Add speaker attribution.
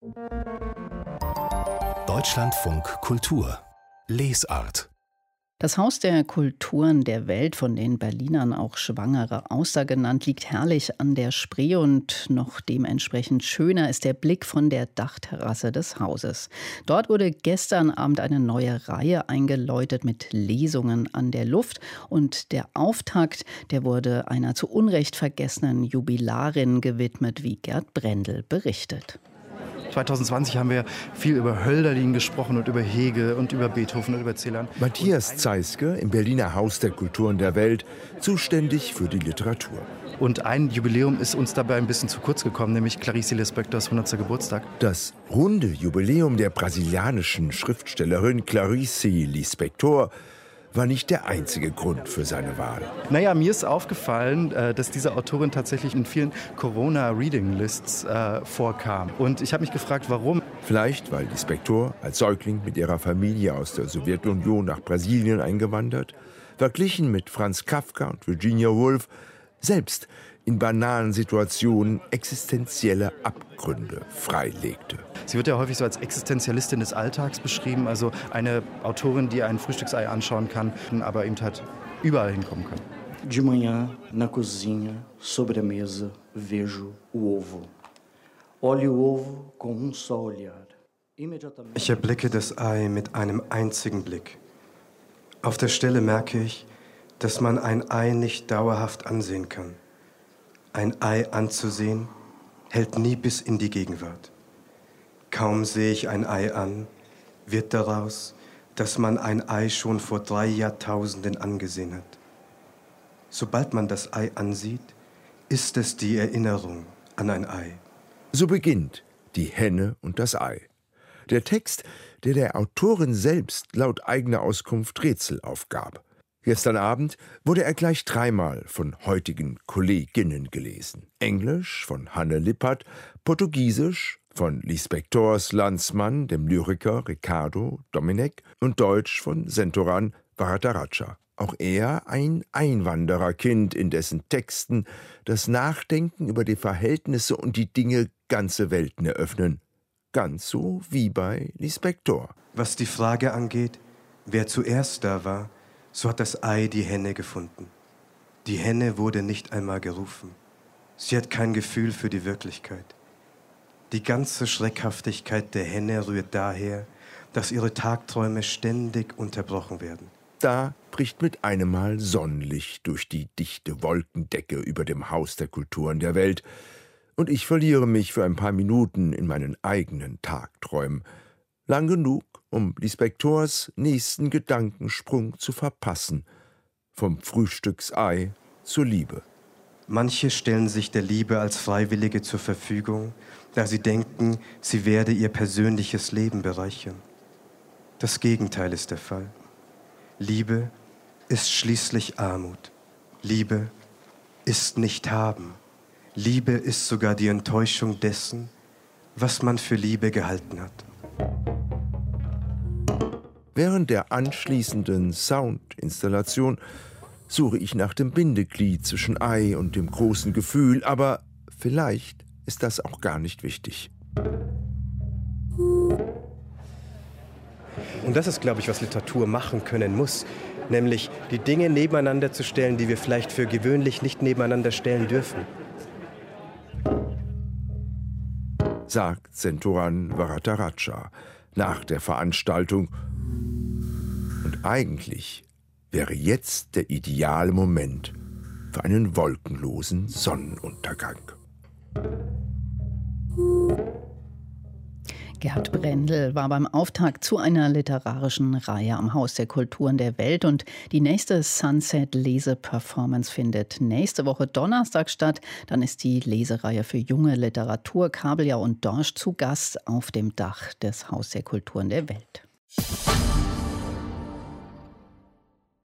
Speaker 1: Deutschlandfunk Kultur Lesart.
Speaker 2: Das Haus der Kulturen der Welt, von den Berlinern auch Schwangere Auster genannt, liegt herrlich an der Spree und noch dementsprechend schöner ist der Blick von der Dachterrasse des Hauses. Dort wurde gestern Abend eine neue Reihe eingeläutet mit Lesungen an der Luft und der Auftakt, der wurde einer zu Unrecht vergessenen Jubilarin gewidmet, wie Gerd Brendel berichtet.
Speaker 3: 2020 haben wir viel über Hölderlin gesprochen und über Hegel und über Beethoven und über Celan.
Speaker 4: Matthias Zeiske im Berliner Haus der Kulturen der Welt, zuständig für die Literatur.
Speaker 3: Und ein Jubiläum ist uns dabei ein bisschen zu kurz gekommen, nämlich Clarice Lispectors 100. Geburtstag.
Speaker 4: Das runde Jubiläum der brasilianischen Schriftstellerin Clarice Lispector war nicht der einzige Grund für seine Wahl.
Speaker 3: Naja, mir ist aufgefallen, dass diese Autorin tatsächlich in vielen Corona-Reading-Lists vorkam. Und ich habe mich gefragt, warum.
Speaker 4: Vielleicht, weil Lispector als Säugling mit ihrer Familie aus der Sowjetunion nach Brasilien eingewandert, verglichen mit Franz Kafka und Virginia Woolf, selbst in banalen Situationen existenzielle Abgründe freilegte.
Speaker 3: Sie wird ja häufig so als Existenzialistin des Alltags beschrieben, also eine Autorin, die ein Frühstücksei anschauen kann, aber eben halt überall hinkommen kann.
Speaker 5: De manhã, na cozinha, sobre a mesa, vejo o ovo. Olho o ovo com só olhar.
Speaker 6: Ich erblicke das Ei mit einem einzigen Blick. Auf der Stelle merke ich, dass man ein Ei nicht dauerhaft ansehen kann. Ein Ei anzusehen, hält nie bis in die Gegenwart. Kaum sehe ich ein Ei an, wird daraus, dass man ein Ei schon vor 3 Jahrtausenden angesehen hat. Sobald man das Ei ansieht, ist es die Erinnerung an ein Ei.
Speaker 4: So beginnt Die Henne und das Ei. Der Text, der der Autorin selbst laut eigener Auskunft Rätsel aufgab. Gestern Abend wurde er gleich 3-mal von heutigen Kolleginnen gelesen. Englisch von Hanne Lippert, Portugiesisch von Lispectors Landsmann, dem Lyriker Ricardo Domenech und Deutsch von Sentoran Varadaraja. Auch er ein Einwandererkind, in dessen Texten das Nachdenken über die Verhältnisse und die Dinge ganze Welten eröffnen. Ganz so wie bei Lispector.
Speaker 6: Was die Frage angeht, wer zuerst da war, so hat das Ei die Henne gefunden. Die Henne wurde nicht einmal gerufen. Sie hat kein Gefühl für die Wirklichkeit. Die ganze Schreckhaftigkeit der Henne rührt daher, dass ihre Tagträume ständig unterbrochen werden.
Speaker 4: Da bricht mit einem Mal Sonnenlicht durch die dichte Wolkendecke über dem Haus der Kulturen der Welt und ich verliere mich für ein paar Minuten in meinen eigenen Tagträumen. Lang genug, um Lispectors nächsten Gedankensprung zu verpassen. Vom Frühstücksei zur Liebe.
Speaker 6: Manche stellen sich der Liebe als Freiwillige zur Verfügung, da sie denken, sie werde ihr persönliches Leben bereichern. Das Gegenteil ist der Fall. Liebe ist schließlich Armut. Liebe ist nicht haben. Liebe ist sogar die Enttäuschung dessen, was man für Liebe gehalten hat.
Speaker 4: Während der anschließenden Soundinstallation suche ich nach dem Bindeglied zwischen Ei und dem großen Gefühl, aber vielleicht ist das auch gar nicht wichtig.
Speaker 6: Und das ist, glaube ich, was Literatur machen können muss, nämlich die Dinge nebeneinander zu stellen, die wir vielleicht für gewöhnlich nicht nebeneinander stellen dürfen.
Speaker 4: Sagt Sentoran Varadaraja nach der Veranstaltung. Und eigentlich wäre jetzt der ideale Moment für einen wolkenlosen Sonnenuntergang.
Speaker 2: Gerd Brendel war beim Auftakt zu einer literarischen Reihe am Haus der Kulturen der Welt und die nächste Sunset-Lese-Performance findet nächste Woche Donnerstag statt. Dann ist die Lesereihe für junge Literatur Kabeljau und Dorsch zu Gast auf dem Dach des Haus der Kulturen der Welt.